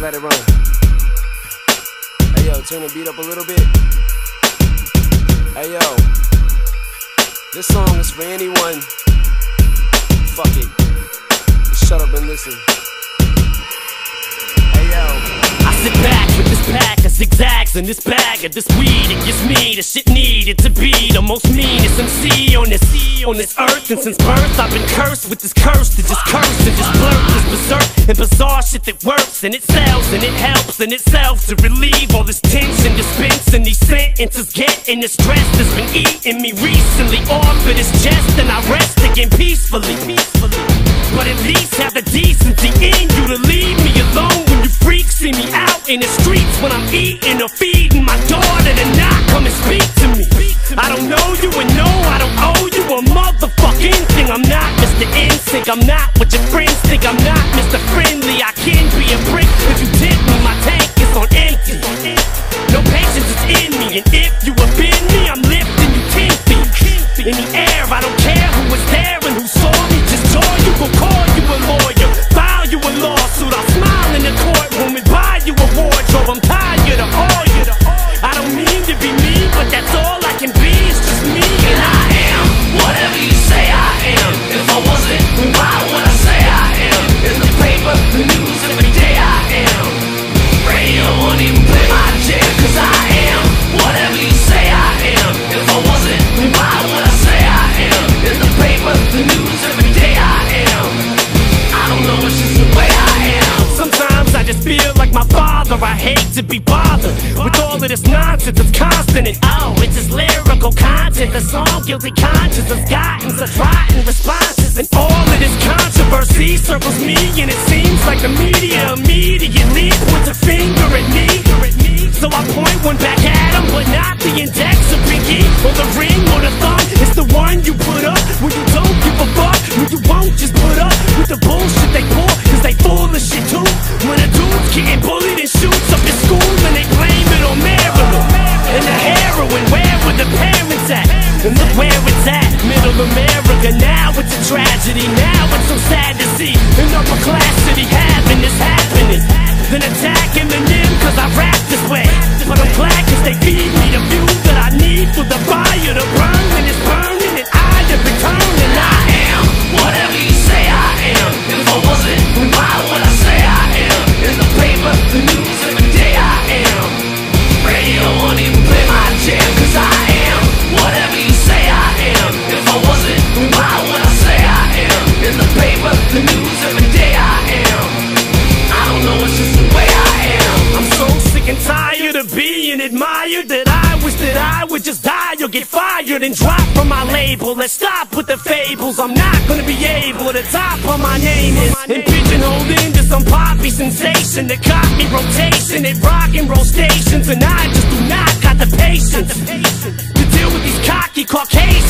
let it run. Hey yo, turn the beat up a little bit. Hey yo, this song is for anyone. Fuck it, just shut up and listen. Hey yo, I sit back with this pack of zigzags and this bag of this weed. It gives me the shit needed to be the most meanest MC on this earth. And since birth I've been cursed with this curse to just curse and just blurt this berserk and bizarre shit that works and it sells and it helps in itself to relieve all this tension, dispense and these sentences getting the stress that's been eating me recently off of this chest, and I rest again peacefully. But at least have the decency in you to leave me alone when you freaks see me out in the streets when I'm eating or feeding my daughter to not come and speak to me. I don't know you and no, I don't owe you a motherfucking thing. I'm not Mr. Instinct, I'm not what your friends think. I'm not Mr. Friendly, I can be a brick. If you tip me, my tank is on empty. No patience is in me, and if you offend me, I'm lifting you 10 feet in the air. I don't care who was there and who saw me. Just joy, you will call you a lawyer, file you a lawsuit. I'll smile in the courtroom and buy you a wardrobe. I'm tired of all you. I don't mean to be mean, but that's all I can be. It's just me, and I am whatever you say I am. If I wasn't, then why would I say I am? In the paper, the news, every day I am. Radio won't even play my jam, cause I am whatever you say I am. If I wasn't, then why would I say I am? In the paper, the news, every day I am. I don't know, it's just the way I am. Sometimes I just feel like my father. I hate to be bothered with all of this nonsense. It's constant and oh, it's just lyrical content. The song Guilty Conscience has gotten such rotten responses, and all of this controversy circles me, and it seems like the media immediately points a finger at me. So I point one back at him, but not the index or pinky or the ring or the thumb. It's the one you put up when you don't give a fuck, when you won't just put up with the bullshit they pull, cause they full of shit too. When a dude's getting bullied and shoots up your school and they blame it on Maryland and the heroin, where were the parents at? And look where it's at, middle America. Now it's a tragedy, now it's so sad to see an upper class city having this happiness. Then attack Eminem cause I rap this way, but I'm glad cause they feed me the fuel that I need for the fire to burn, and it's burning and I have returned, and I am whatever you say I am. If I wasn't, then why would I say I am? In the paper, the news, every day I am. Radio won't even play my jam, cause I am whatever you say I am. If I wasn't, then why would I say I am? In the paper, the news, every day I am. I don't know, it's just the way I am. I'm so sick and tired of being admired that I wish that I would just die or get fired and drop from my label. Let's stop with the fables. I'm not gonna be able to top on my name is and pigeonholed into some poppy sensation that caught me rotation at rock and roll stations, and I just do not got the patience to deal with these cocky Caucasians